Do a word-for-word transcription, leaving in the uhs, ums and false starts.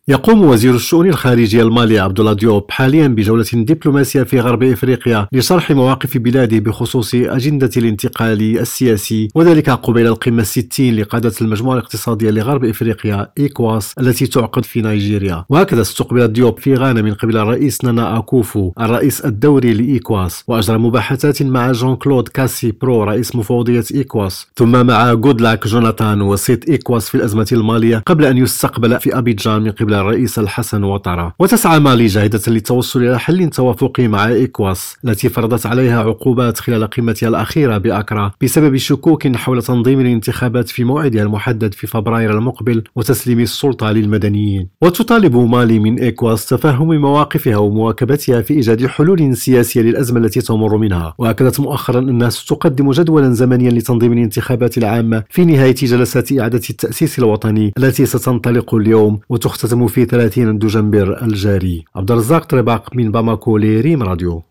يقوم وزير الشؤون الخارجية المالي عبد الله ديوب حاليا بجولة دبلوماسية في غرب إفريقيا لشرح مواقف بلاده بخصوص أجندة الانتقال السياسي، وذلك قبيل القمة الستين لقادة المجموعة الاقتصادية لغرب إفريقيا إيكواس التي تعقد في نيجيريا. وهكذا استقبل ديوب في غانا من قبل الرئيس نانا أكوفو الرئيس الدوري لإيكواس، وأجرى مباحثات مع جون كلود كاسي برو رئيس مفوضية إيكواس، ثم مع جودلاك جوناثان وسيط إيكواس في الأزمة المالية، قبل أن يستقبل في أبيجان من قبل الرئيس الحسن وطرة. وتسعى مالي جاهدة للتوصل إلى حل توافقي مع إيكواس التي فرضت عليها عقوبات خلال قمتها الأخيرة بأكرا بسبب شكوك حول تنظيم الانتخابات في موعدها المحدد في فبراير المقبل وتسليم السلطة للمدنيين. وتطالب مالي من إيكواس تفهم مواقفها ومواكبتها في إيجاد حلول سياسية للأزمة التي تمر منها. وأكدت مؤخرا أنها ستقدم جدولا زمنيا لتنظيم الانتخابات العامة في نهاية جلسات إعادة التأسيس الوطني التي ستنطلق اليوم وتختتم في ثلاثين دجنبر الجاري. عبد الرزاق طرباق من باماكو لريم راديو.